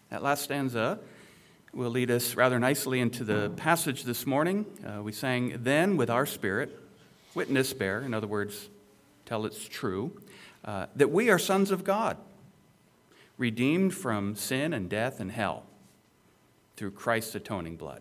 That last stanza will lead us rather nicely into the passage this morning. We sang, "Then with our spirit, witness bear," in other words, tell it's true, that we are sons of God, redeemed from sin and death and hell through Christ's atoning blood.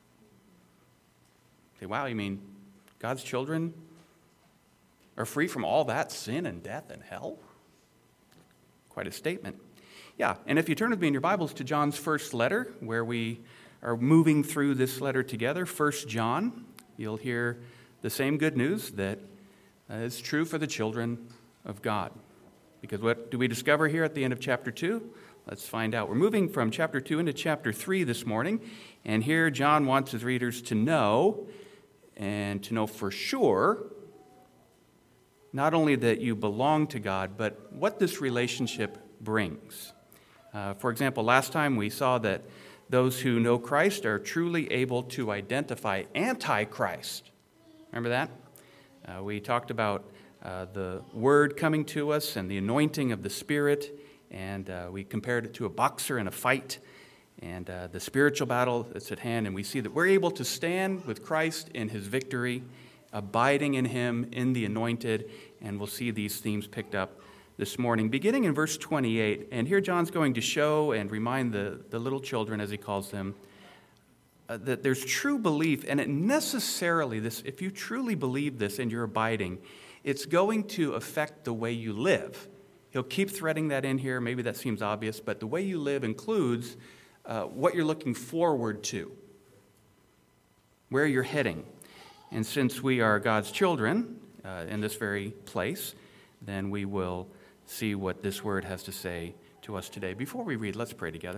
Say, wow, you mean God's children are free from all that sin and death and hell? Quite a statement. Yeah, and if you turn with me in your Bibles to John's first letter, where we are moving through this letter together, 1 John, you'll hear the same good news that is true for the children of God. Because what do we discover here at the end of chapter 2? Let's find out. We're moving from chapter 2 into chapter 3 this morning, and here John wants his readers to know, and to know for sure, not only that you belong to God, but what this relationship brings. For example, last time we saw that those who know Christ are truly able to identify Antichrist. Remember that? We talked about the Word coming to us and the anointing of the Spirit, and we compared it to a boxer in a fight and the spiritual battle that's at hand, and we see that we're able to stand with Christ in his victory, abiding in him, in the anointed, and we'll see these themes picked up this morning, beginning in verse 28. And here John's going to show and remind the little children, as he calls them, that there's true belief, and it necessarily, if you truly believe this and you're abiding, it's going to affect the way you live. He'll keep threading that in here. Maybe that seems obvious, but the way you live includes what you're looking forward to, where you're heading. And since we are God's children in this very place, then we will see what this word has to say to us today. Before we read, let's pray together.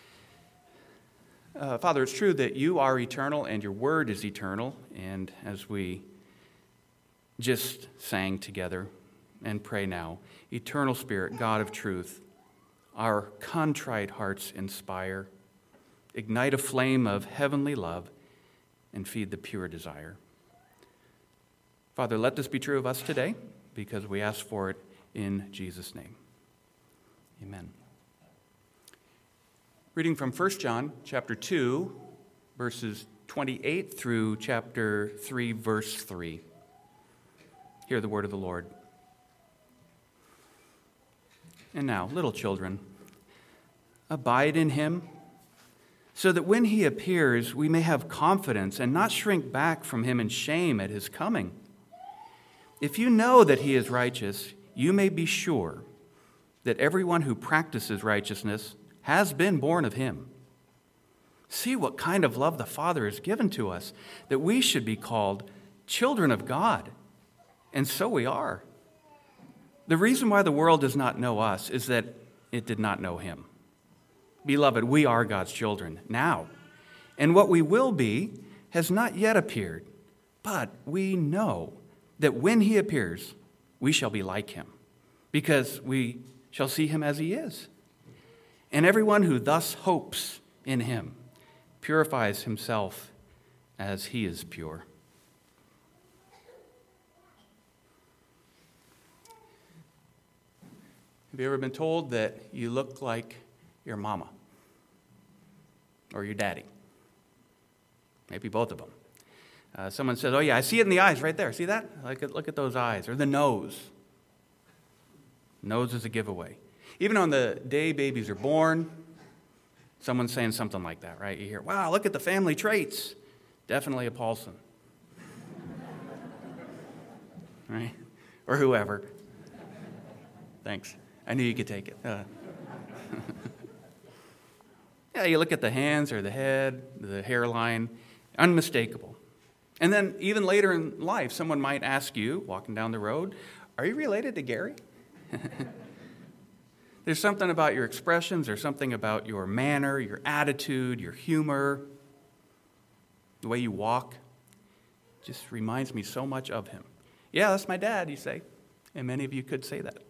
Father, it's true that you are eternal and your word is eternal. And as we just sang together and pray now, eternal Spirit, God of truth, our contrite hearts inspire, ignite a flame of heavenly love, and feed the pure desire. Father, let this be true of us today, because we ask for it in Jesus' name. Amen. Reading from 1 John chapter 2, verses 28 through chapter 3, verse 3. Hear the word of the Lord. And now, little children, abide in him, so that when he appears, we may have confidence and not shrink back from him in shame at his coming. If you know that he is righteous, you may be sure that everyone who practices righteousness has been born of him. See what kind of love the Father has given to us, that we should be called children of God. And so we are. The reason why the world does not know us is that it did not know him. Beloved, we are God's children now, and what we will be has not yet appeared, but we know that when he appears, we shall be like him, because we shall see him as he is. And everyone who thus hopes in him purifies himself as he is pure. Have you ever been told that you look like your mama or your daddy? Maybe both of them. Someone says, "Oh yeah, I see it in the eyes right there. See that? Look at those eyes." Or the nose. Nose is a giveaway. Even on the day babies are born, someone's saying something like that, right? You hear, "Wow, look at the family traits. Definitely a Paulson." Right? Or whoever. Thanks. I knew you could take it. Yeah, you look at the hands or the head, the hairline, unmistakable. And then even later in life, someone might ask you, walking down the road, "Are you related to Gary?" There's something about your expressions, there's something about your manner, your attitude, your humor, the way you walk. Just reminds me so much of him. "Yeah, that's my dad," you say. And many of you could say that.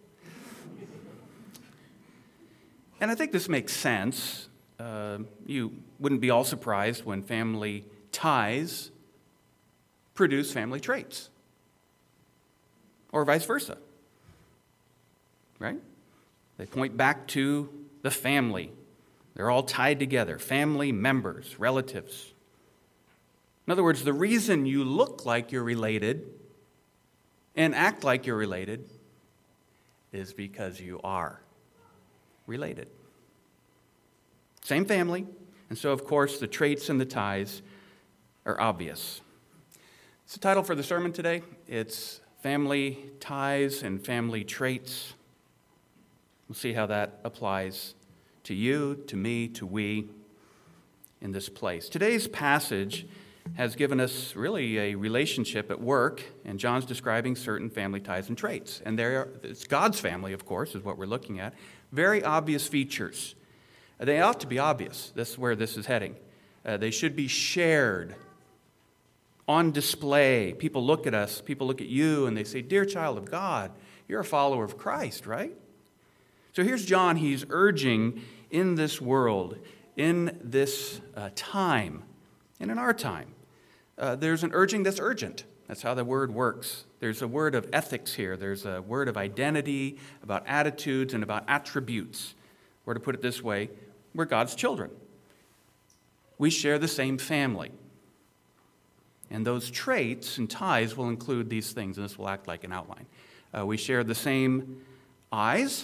And I think this makes sense. You wouldn't be all surprised when family ties produce family traits. Or vice versa. Right? They point back to the family, They're all tied together, family members, relatives. In other words, the reason you look like you're related and act like you're related is because you are related. Same family, and so, of course, the traits and the ties are obvious. It's the title for the sermon today. It's Family Ties and Family Traits. We'll see how that applies to you, to me, to we in this place. Today's passage has given us really a relationship at work, and John's describing certain family ties and traits. And it's God's family, of course, is what we're looking at. Very obvious features. They ought to be obvious. That's where this is heading. They should be shared, on display. People look at us, people look at you, and they say, "Dear child of God, you're a follower of Christ, right?" So here's John. He's urging in this world, in this time, and in our time, there's an urging that's urgent. That's how the word works. There's a word of ethics here. There's a word of identity, about attitudes, and about attributes. Or to put it this way, we're God's children. We share the same family. And those traits and ties will include these things, and this will act like an outline. We share the same eyes.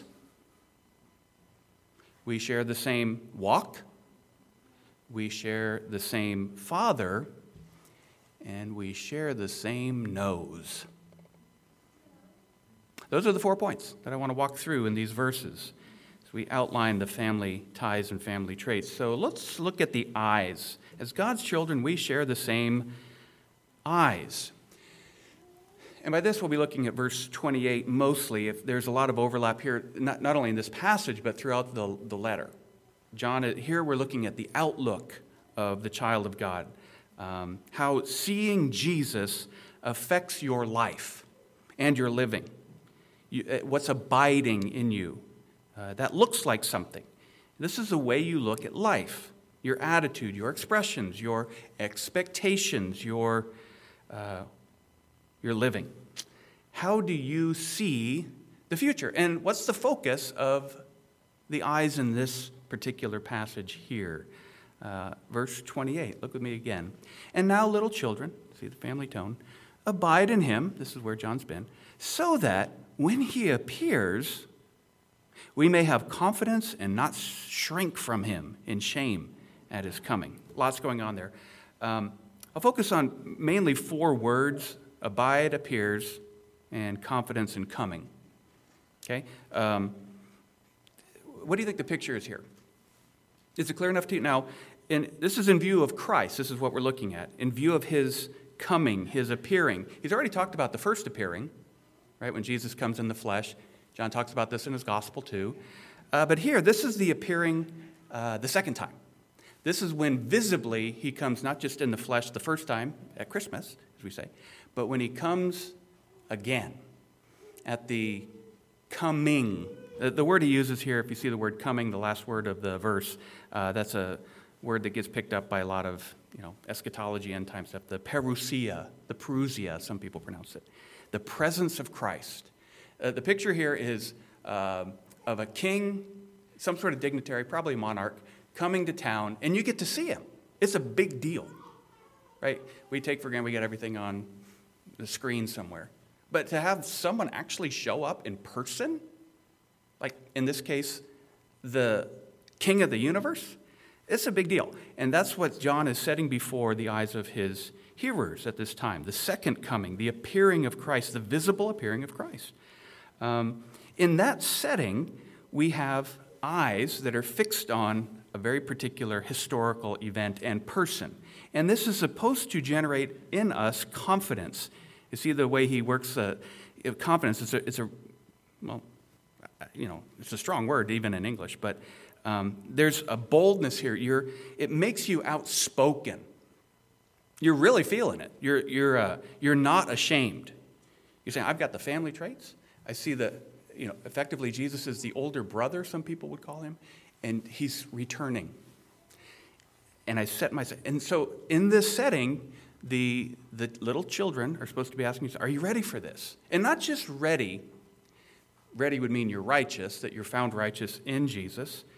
We share the same walk. We share the same Father. And we share the same nose. Those are the 4 points that I want to walk through in these verses as we outline the family ties and family traits. So let's look at the eyes. As God's children, we share the same eyes. And by this, we'll be looking at verse 28 mostly. If there's a lot of overlap here, not only in this passage, but throughout the letter. John, here we're looking at the outlook of the child of God. How seeing Jesus affects your life and your living. What's abiding in you. That looks like something. This is the way you look at life. Your attitude, your expressions, your expectations, your living. How do you see the future? And what's the focus of the eyes in this particular passage here? Verse 28, look with me again. "And now, little children," see the family tone, "abide in him," this is where John's been, "so that when he appears, we may have confidence and not shrink from him in shame at his coming." Lots going on there. I'll focus on mainly 4 words: abide, appears, and confidence in coming. Okay? What do you think the picture is here? Is it clear enough to you? Now, this is in view of Christ. This is what we're looking at. In view of his coming, his appearing. He's already talked about the first appearing, right, when Jesus comes in the flesh. John talks about this in his gospel too. But here, this is the appearing the second time. This is when visibly he comes not just in the flesh the first time at Christmas, as we say, but when he comes again at the coming. The word he uses here, if you see the word coming, the last word of the verse, that's a word that gets picked up by a lot of eschatology, end time stuff. The parousia, the parousia, some people pronounce it. The presence of Christ. The picture here is of a king, some sort of dignitary, probably a monarch, coming to town, and you get to see him. It's a big deal, right? We take for granted we get everything on the screen somewhere. But to have someone actually show up in person, like in this case, the king of the universe, it's a big deal. And that's what John is setting before the eyes of his hearers at this time. The second coming, the appearing of Christ, the visible appearing of Christ. In that setting, we have eyes that are fixed on a very particular historical event and person. And this is supposed to generate in us confidence. You see the way he works confidence. It's a strong word even in English, but there's a boldness here. It makes you outspoken. You're really feeling it. You're not ashamed. You're saying, I've got the family traits. I see effectively Jesus is the older brother, some people would call him, and he's returning. And I set myself, and so in this setting, the little children are supposed to be asking you, are you ready for this? And not just ready. Ready would mean you're righteous, that you're found righteous in Jesus,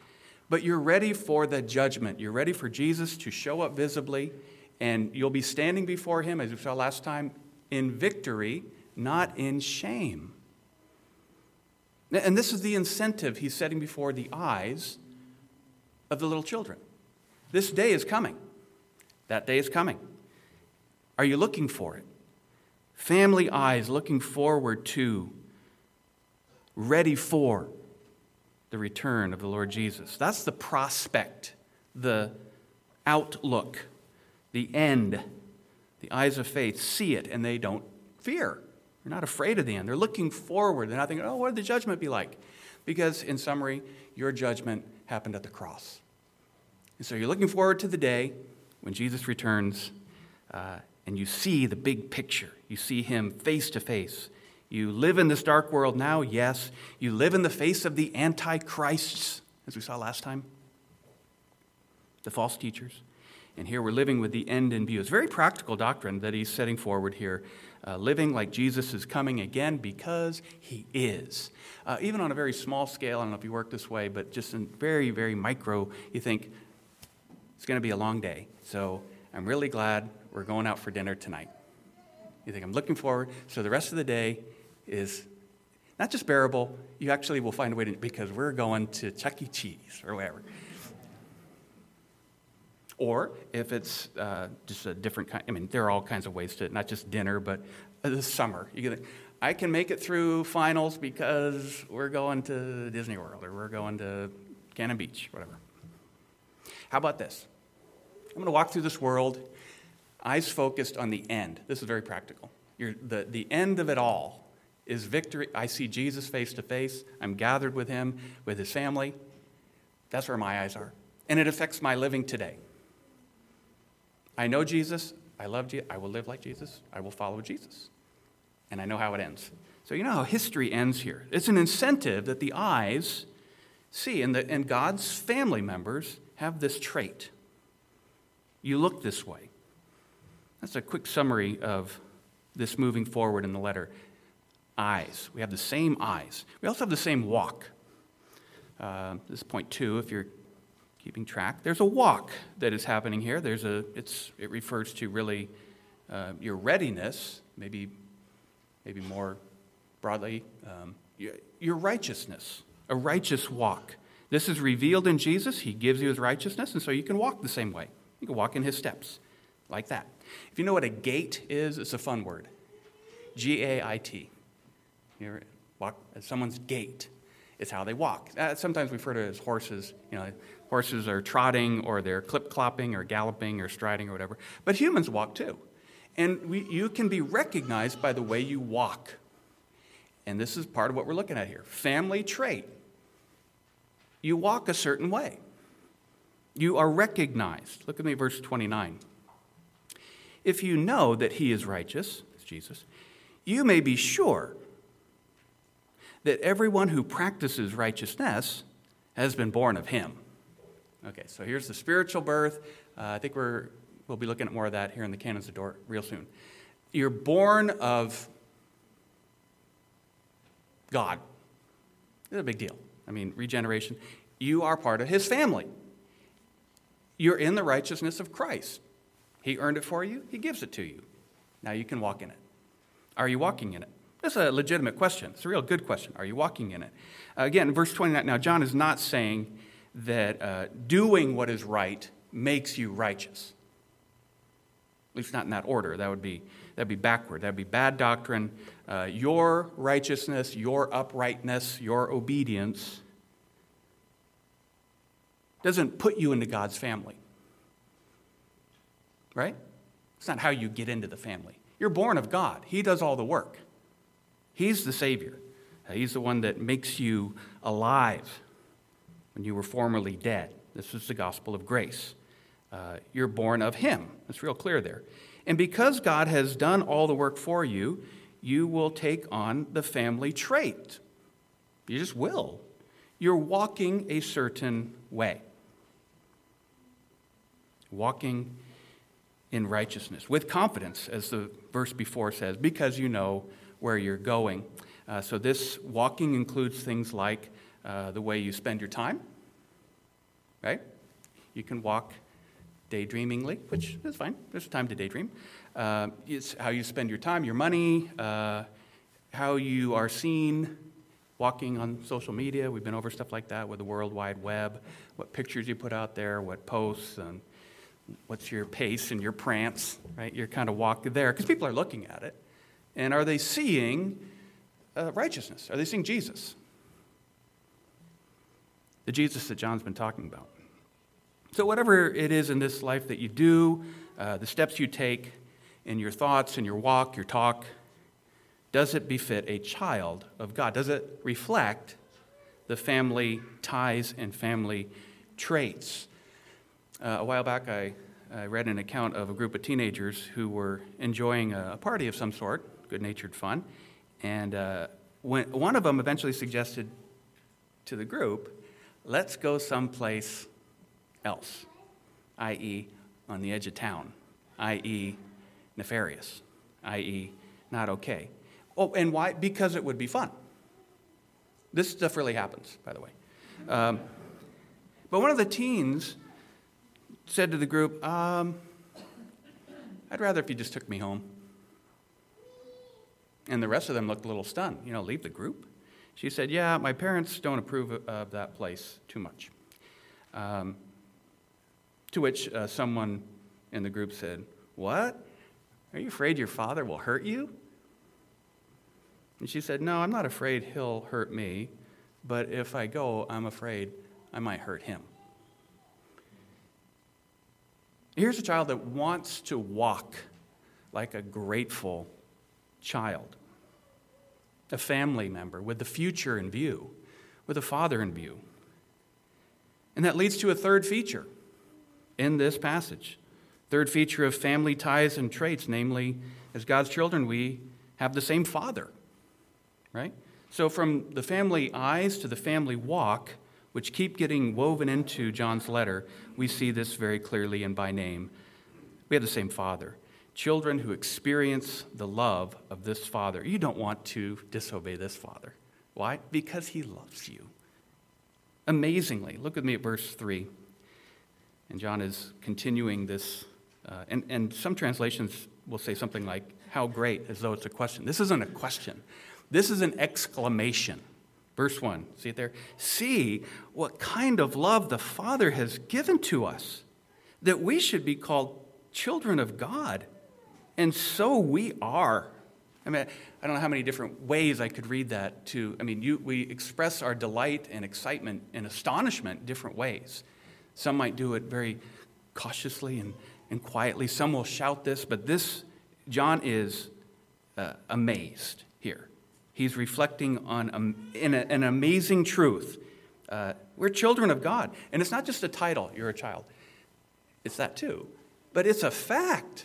But you're ready for the judgment. You're ready for Jesus to show up visibly, and you'll be standing before him, as we saw last time, in victory, not in shame. And this is the incentive he's setting before the eyes of the little children. This day is coming. That day is coming. Are you looking for it? Family eyes looking forward to, ready for the return of the Lord Jesus. That's the prospect, the outlook, the end. The eyes of faith see it and they don't fear. They're not afraid of the end. They're looking forward. They're not thinking, what would the judgment be like? Because, in summary, your judgment happened at the cross. And so you're looking forward to the day when Jesus returns, and you see the big picture. You see him face to face. You live in this dark world now, yes. You live in the face of the antichrists, as we saw last time, the false teachers. And here we're living with the end in view. It's very practical doctrine that he's setting forward here, living like Jesus is coming again because he is. Even on a very small scale, I don't know if you work this way, but just in very, very micro, you think, it's going to be a long day, so I'm really glad we're going out for dinner tonight. You think, I'm looking forward, so the rest of the day is not just bearable, you actually will find a way to, because we're going to Chuck E. Cheese or whatever. Or if it's just a different kind, there are all kinds of ways to, not just dinner, but the summer. I can make it through finals because we're going to Disney World or we're going to Cannon Beach, whatever. How about this? I'm going to walk through this world, eyes focused on the end. This is very practical. The end of it all is victory. I see Jesus face to face. I'm gathered with him, with his family. That's where my eyes are. And it affects my living today. I know Jesus. I love Jesus. I will live like Jesus. I will follow Jesus. And I know how it ends. So you know how history ends here. It's an incentive that the eyes see, and God's family members have this trait. You look this way. That's a quick summary of this moving forward in the letter. Eyes. We have the same eyes. We also have the same walk. This is point 2, if you're keeping track. There's a walk that is happening here. It refers to really your readiness, maybe more broadly, your righteousness, a righteous walk. This is revealed in Jesus. He gives you his righteousness, and so you can walk the same way. You can walk in his steps, like that. If you know what a gait is, it's a fun word. G-A-I-T. You ever walk at someone's gait? It's how they walk. Sometimes we refer to it as horses. Horses are trotting, or they're clip-clopping, or galloping, or striding, or whatever. But humans walk too. And you can be recognized by the way you walk. And this is part of what we're looking at here. Family trait. You walk a certain way. You are recognized. Look at me, verse 29. If you know that he is righteous, that's Jesus, you may be sure that everyone who practices righteousness has been born of him. Okay, so here's the spiritual birth. I think we'll be looking at more of that here in the Canons of Dort real soon. You're born of God. It's a big deal. Regeneration. You are part of his family. You're in the righteousness of Christ. He earned it for you. He gives it to you. Now you can walk in it. Are you walking in it? That's a legitimate question. It's a real good question. Are you walking in it? Again, verse 29. Now, John is not saying that doing what is right makes you righteous. At least not in that order. That'd be backward. That'd be bad doctrine. Your righteousness, your uprightness, your obedience doesn't put you into God's family. Right? It's not how you get into the family. You're born of God. He does all the work. He's the Savior. He's the one that makes you alive when you were formerly dead. This is the gospel of grace. You're born of him. It's real clear there. And because God has done all the work for you, you will take on the family trait. You just will. You're walking a certain way. Walking in righteousness, with confidence, as the verse before says, because you know where you're going. So this walking includes things like the way you spend your time, right? You can walk daydreamingly, which is fine. There's time to daydream. It's how you spend your time, your money, how you are seen walking on social media. We've been over stuff like that with the World Wide Web, what pictures you put out there, what posts, and what's your pace and your prance, right? Your kind of walk there, because people are looking at it. And are they seeing righteousness? Are they seeing Jesus? The Jesus that John's been talking about. So whatever it is in this life that you do, the steps you take in your thoughts, in your walk, your talk, does it befit a child of God? Does it reflect the family ties and family traits? A while back, I read an account of a group of teenagers who were enjoying a party of some sort, good-natured fun, and when one of them eventually suggested to the group, let's go someplace else, i.e. on the edge of town, i.e. nefarious, i.e. not okay. Oh, and why? Because it would be fun. This stuff really happens, by the way. But one of the teens said to the group, I'd rather if you just took me home. And the rest of them looked a little stunned. Leave the group? She said, yeah, my parents don't approve of that place too much. To which someone in the group said, what? Are you afraid your father will hurt you? And she said, no, I'm not afraid he'll hurt me, but if I go, I'm afraid I might hurt him. Here's a child that wants to walk like a grateful child, a family member with the future in view, with a father in view. And that leads to a third feature in this passage. Third feature of family ties and traits, namely, as God's children, we have the same father, right? So from the family eyes to the family walk, which keep getting woven into John's letter, we see this very clearly and by name. We have the same father. Children who experience the love of this father. You don't want to disobey this father. Why? Because he loves you. Amazingly. Look with me at verse 3. And John is continuing this, and some translations will say something like, how great, as though it's a question. This isn't a question. This is an exclamation. Verse 1, see it there? See what kind of love the Father has given to us, that we should be called children of God. And so we are. I don't know how many different ways I could read that to. We express our delight and excitement and astonishment different ways. Some might do it very cautiously and quietly. Some will shout this, but John is amazed here. He's reflecting on an amazing truth. We're children of God. And it's not just a title, you're a child. It's that too. But it's a fact.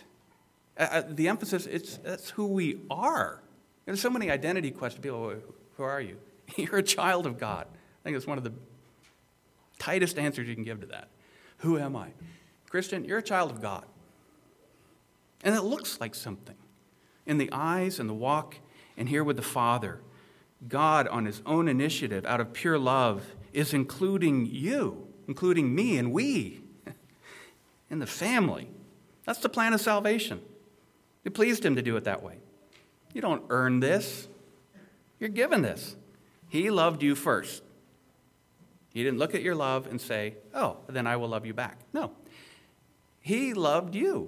The emphasis, that's who we are. There's so many identity questions. People, who are you? You're a child of God. I think it's one of the tightest answers you can give to that. Who am I? Christian, you're a child of God. And it looks like something. In the eyes and the walk, and here with the Father, God, on his own initiative, out of pure love, is including you, including me and we, in the family. That's the plan of salvation. It pleased him to do it that way. You don't earn this. You're given this. He loved you first. He didn't look at your love and say, oh, then I will love you back. No. He loved you.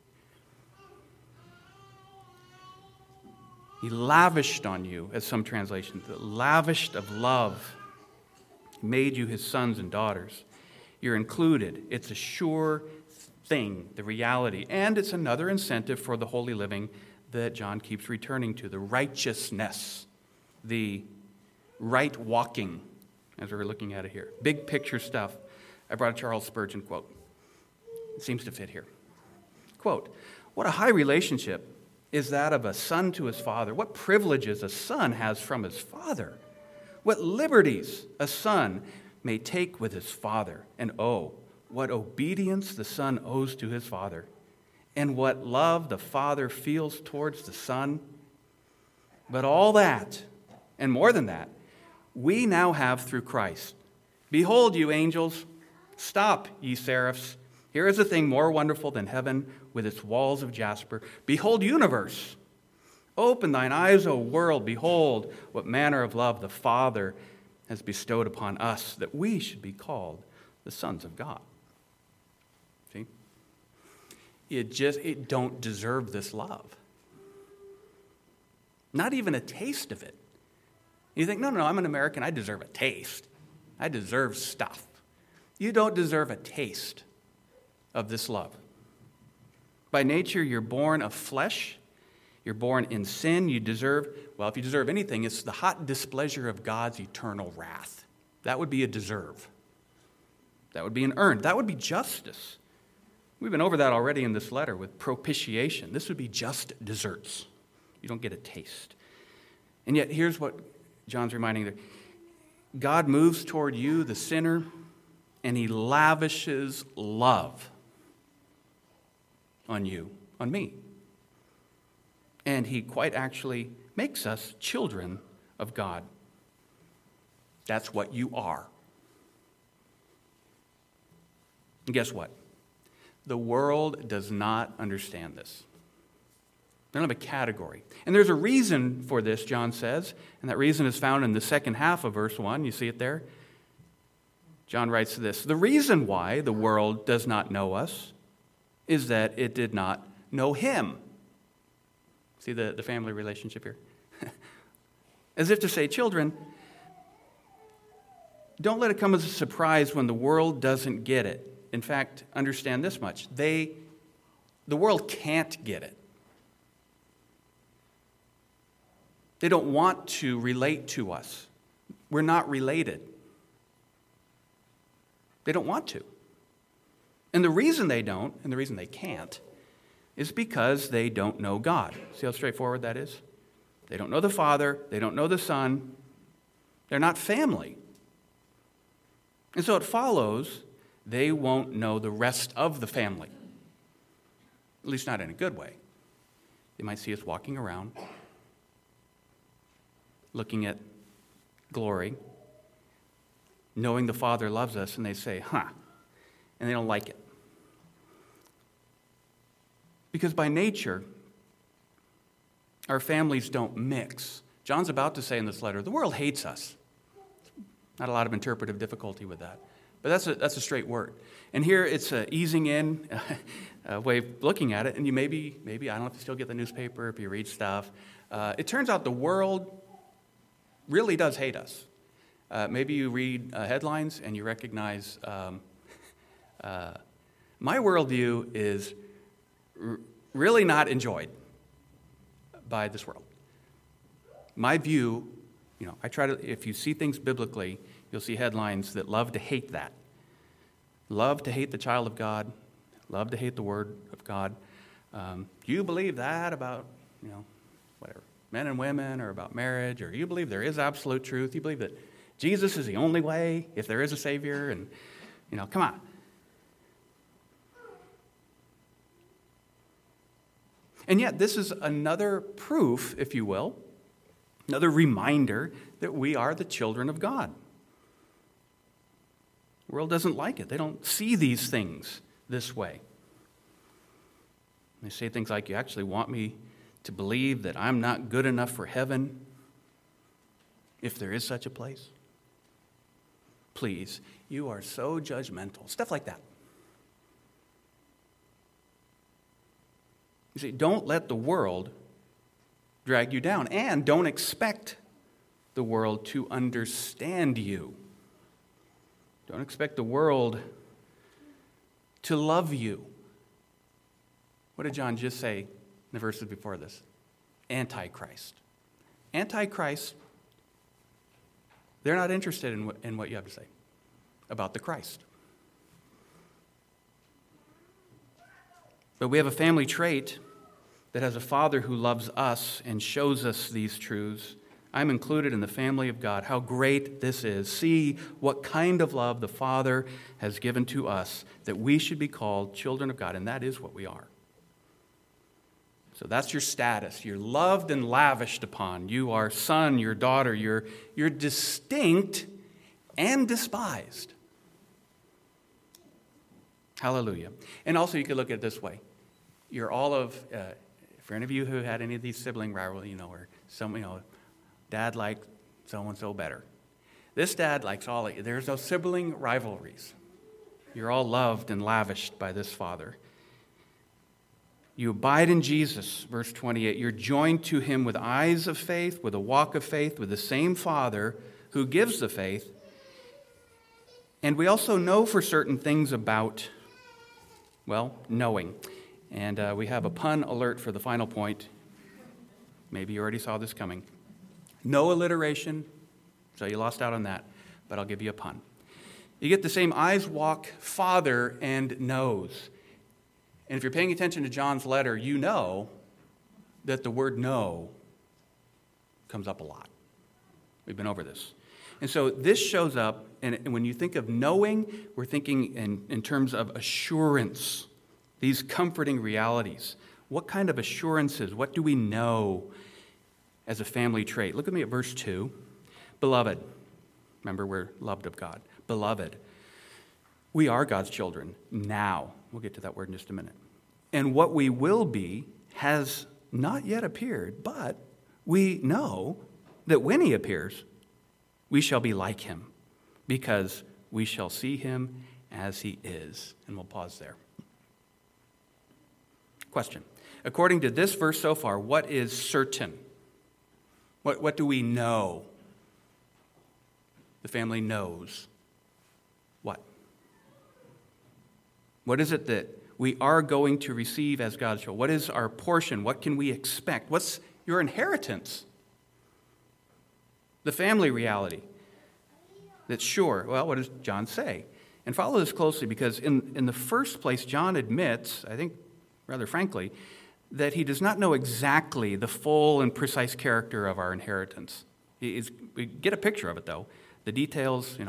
He lavished on you, as some translations, lavished of love. He made you his sons and daughters. You're included. It's a sure thing, the reality. And it's another incentive for the holy living that John keeps returning to, the righteousness, the right walking, as we're looking at it here. Big picture stuff. I brought a Charles Spurgeon quote. It seems to fit here. Quote, what a high relationship is that of a son to his father. What privileges a son has from his father. What liberties a son may take with his father. And oh, what obedience the son owes to his father. And what love the father feels towards the son. But all that, and more than that, we now have through Christ. Behold, you angels, Stop, ye seraphs. Here is a thing more wonderful than heaven with its walls of jasper. Behold, universe. Open thine eyes, O world. Behold, what manner of love the Father has bestowed upon us, that we should be called the sons of God. See? It don't deserve this love. Not even a taste of it. You think, no, I'm an American. I deserve a taste. I deserve stuff. You don't deserve a taste of this love. By nature, you're born of flesh. You're born in sin. You deserve, well, if you deserve anything, it's the hot displeasure of God's eternal wrath. That would be a deserve. That would be an earned. That would be justice. We've been over that already in this letter with propitiation. This would be just desserts. You don't get a taste. And yet, here's what John's reminding them. God moves toward you, the sinner, and he lavishes love on you, on me. And he quite actually makes us children of God. That's what you are. And guess what? The world does not understand this. They don't have a category. And there's a reason for this, John says, and that reason is found in the second half of verse 1. You see it there? John writes this: the reason why the world does not know us is that it did not know him. See the family relationship here? As if to say, children, don't let it come as a surprise when the world doesn't get it. In fact, understand this much. The world can't get it. They don't want to relate to us. We're not related. They don't want to. And the reason they don't, and the reason they can't, is because they don't know God. See how straightforward that is? They don't know the Father. They don't know the Son. They're not family. And so it follows they won't know the rest of the family. At least not in a good way. They might see us walking around, looking at glory, knowing the Father loves us, and they say, and they don't like it. Because by nature, our families don't mix. John's about to say in this letter, the world hates us. Not a lot of interpretive difficulty with that. But that's a straight word. And here it's an easing in way of looking at it. And you maybe, I don't know if you still get the newspaper, if you read stuff. It turns out the world really does hate us. Maybe you read headlines and you recognize my worldview is really not enjoyed by this world. My view, I try to, if you see things biblically, you'll see headlines that love to hate that. Love to hate the child of God. Love to hate the word of God. You believe that about, whatever, men and women, or about marriage, or you believe there is absolute truth. You believe that Jesus is the only way, if there is a Savior, and, come on. And yet, this is another proof, if you will, another reminder that we are the children of God. The world doesn't like it. They don't see these things this way. They say things like, you actually want me to believe that I'm not good enough for heaven, if there is such a place? Please, you are so judgmental. Stuff like that. You see, don't let the world drag you down, and don't expect the world to understand you. Don't expect the world to love you. What did John just say in the verses before this? Antichrist. Antichrist, they're not interested in what you have to say about the Christ. But we have a family trait that has a Father who loves us and shows us these truths. I'm included in the family of God. How great this is. See what kind of love the Father has given to us, that we should be called children of God, and that is what we are. So that's your status. You're loved and lavished upon. You are son, your daughter. You're distinct and despised. Hallelujah. And also you could look at it this way. You're all of, for any of you who had any of these sibling rivalry, or dad liked so-and-so better. This dad likes all of you. There's no sibling rivalries. You're all loved and lavished by this Father. You abide in Jesus, verse 28. You're joined to him with eyes of faith, with a walk of faith, with the same Father who gives the faith. And we also know for certain things about, knowing. And we have a pun alert for the final point. Maybe you already saw this coming. No alliteration, so you lost out on that, but I'll give you a pun. You get the same eyes, walk, Father, and knows. And if you're paying attention to John's letter, you know that the word know comes up a lot. We've been over this. And so this shows up, and when you think of knowing, we're thinking in terms of assurance, these comforting realities. What kind of assurances? What do we know as a family trait? Look at me at verse 2. Beloved, remember we're loved of God. Beloved, we are God's children now. We'll get to that word in just a minute. And what we will be has not yet appeared, but we know that when he appears, we shall be like him, because we shall see him as he is. And we'll pause there. Question. According to this verse so far, what is certain? What do we know? The family knows. What? What is it that we are going to receive as God's children? What is our portion? What can we expect? What's your inheritance? The family reality. That's sure. Well, what does John say? And follow this closely, because in the first place, John admits, I think rather frankly, that he does not know exactly the full and precise character of our inheritance. We get a picture of it, though. The details,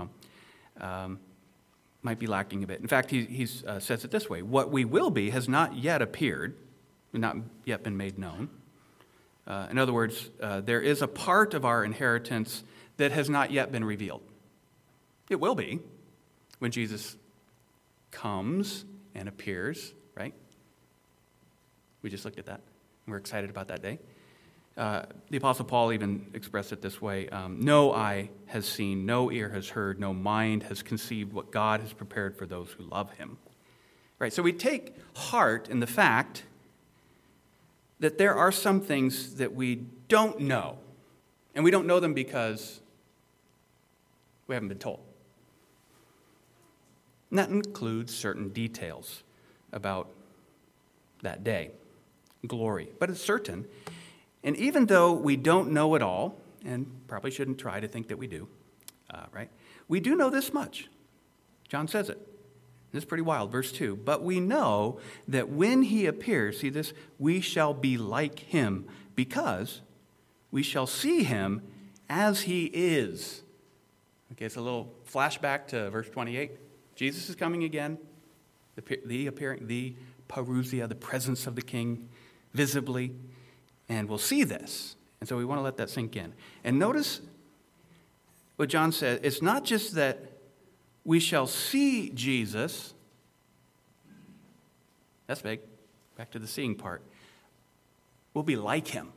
might be lacking a bit. In fact, he says it this way: what we will be has not yet appeared, not yet been made known. In other words, there is a part of our inheritance that has not yet been revealed. It will be when Jesus comes and appears, right? We just looked at that. We're excited about that day. The Apostle Paul even expressed it this way: no eye has seen, no ear has heard, no mind has conceived what God has prepared for those who love him. Right? So we take heart in the fact that there are some things that we don't know. And we don't know them because we haven't been told. And that includes certain details about that day, glory. But it's certain. And even though we don't know it all, and probably shouldn't try to think that we do, right? We do know this much. John says it. This is pretty wild. Verse 2. But we know that when he appears, see this, we shall be like him, because we shall see him as he is. Okay, it's a little flashback to verse 28. Jesus is coming again, the parousia, the presence of the King, visibly, and we'll see this. And so we want to let that sink in. And notice what John said. It's not just that we shall see Jesus. That's big. Back to the seeing part. We'll be like him.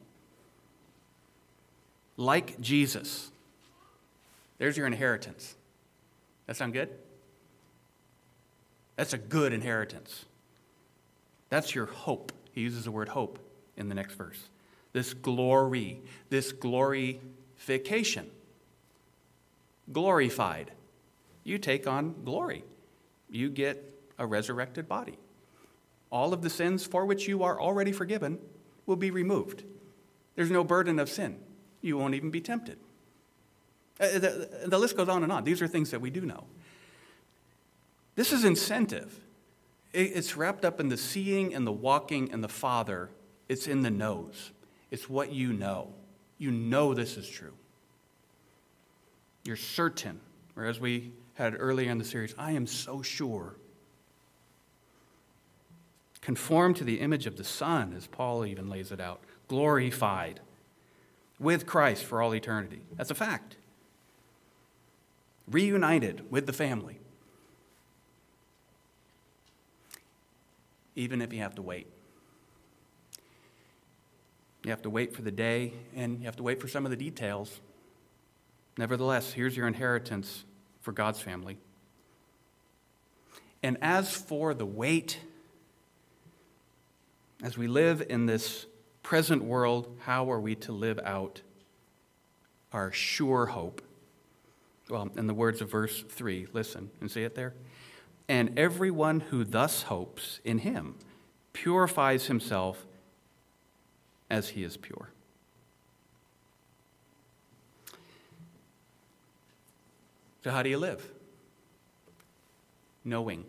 Like Jesus. There's your inheritance. That sound good? That's a good inheritance. That's your hope. He uses the word hope in the next verse. This glory, this glorification. Glorified. You take on glory. You get a resurrected body. All of the sins for which you are already forgiven will be removed. There's no burden of sin. You won't even be tempted. The list goes on and on. These are things that we do know. This is incentive. It's wrapped up in the seeing and the walking and the Father. It's in the knows. It's what you know. You know this is true. You're certain. Or as we had earlier in the series, I am so sure. Conform to the image of the Son, as Paul even lays it out. Glorified with Christ for all eternity. That's a fact. Reunited with the family. even if you have to wait. You have to wait for the day, and you have to wait for some of the details. Nevertheless, here's your inheritance for God's family. And as for the wait, as we live in this present world, how are we to live out our sure hope? Well, in the words of verse 3, listen and see it there. And everyone who thus hopes in him purifies himself as he is pure. So how do you live? Knowing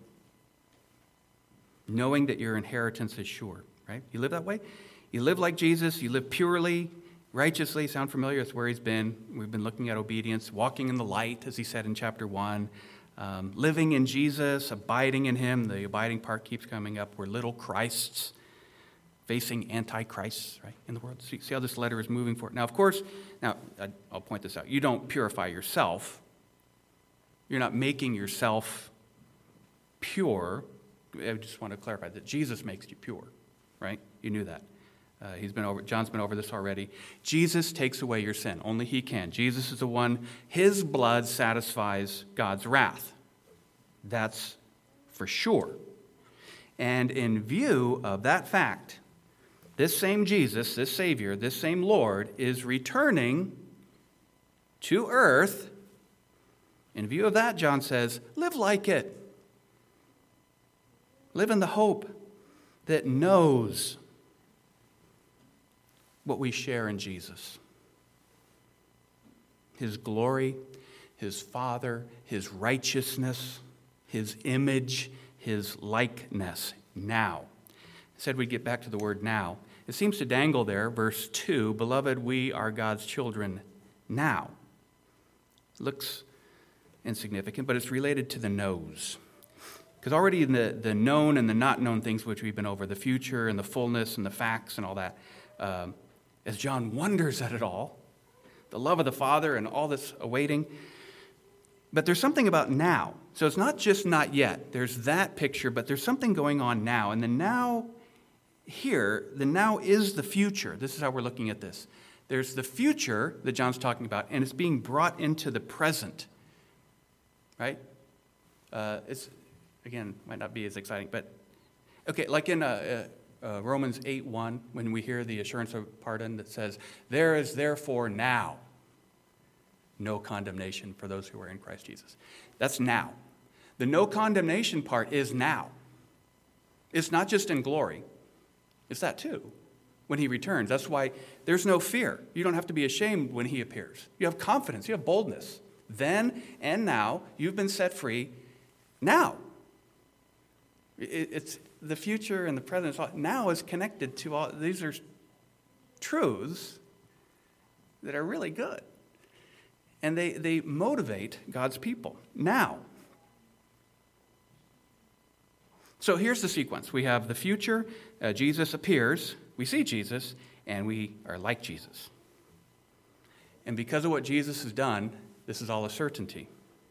that your inheritance is sure, right? You live that way? You live like Jesus, you live purely, righteously. Sound familiar? That's where he's been. We've been looking at obedience, walking in the light, as he said in chapter 1. Living in Jesus, abiding in him. The abiding part keeps coming up. We're little Christs facing antichrists, right, in the world. See how this letter is moving forward. Now, of course, I'll point this out. You don't purify yourself. You're not making yourself pure. I just want to clarify that Jesus makes you pure, right? You knew that. John's been over this already. Jesus takes away your sin. Only he can. Jesus is the one, his blood satisfies God's wrath. That's for sure. And in view of that fact, this same Jesus, this Savior, this same Lord is returning to earth. In view of that, John says, live like it. Live in the hope that knows what we share in Jesus. His glory, his Father, his righteousness, his image, his likeness. Now. I said we'd get back to the word now. It seems to dangle there, verse 2, beloved, we are God's children now. Looks insignificant, but it's related to the knows. Because already in the known and the not known things which we've been over, the future and the fullness and the facts and all that, as John wonders at it all, the love of the Father and all this awaiting. But there's something about now. So it's not just not yet. There's that picture, but there's something going on now. And the now here, the now is the future. This is how we're looking at this. There's the future that John's talking about, and it's being brought into the present. Right? It's, again, might not be as exciting, but, okay, like in Romans 8:1, when we hear the assurance of pardon that says, there is therefore now no condemnation for those who are in Christ Jesus. That's now. The no condemnation part is now. It's not just in glory. It's that too, when he returns. That's why there's no fear. You don't have to be ashamed when he appears. You have confidence. You have boldness. Then and now, you've been set free now. It's the future and the present. Now is connected to all. These are truths that are really good. And they motivate God's people now. So here's the sequence. We have the future. Jesus appears. We see Jesus, and we are like Jesus. And because of what Jesus has done, this is all a certainty.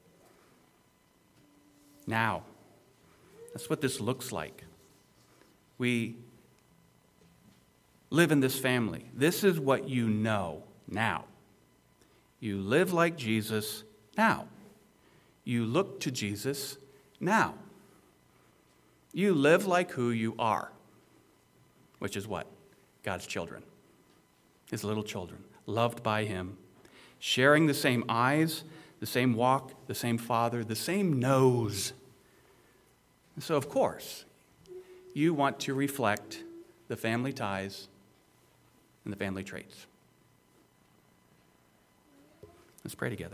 Now. That's what this looks like. We live in this family. This is what you know now. You live like Jesus now. You look to Jesus now. You live like who you are, which is what? God's children, his little children, loved by him, sharing the same eyes, the same walk, the same Father, the same nose. And so, of course, you want to reflect the family ties and the family traits. Let's pray together.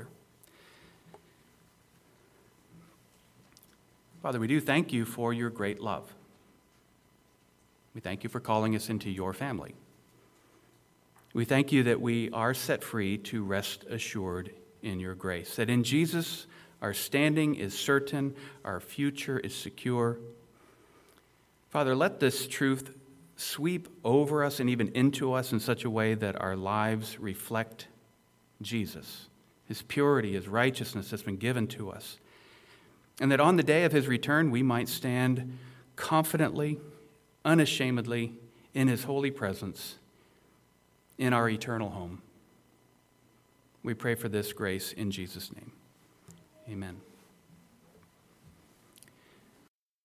Father, we do thank you for your great love. We thank you for calling us into your family. We thank you that we are set free to rest assured in your grace, that in Jesus our standing is certain, our future is secure. Father, let this truth sweep over us and even into us in such a way that our lives reflect Jesus, his purity, his righteousness that's been given to us. And that on the day of his return, we might stand confidently unashamedly in his holy presence in our eternal home. We pray for this grace in Jesus' name. Amen.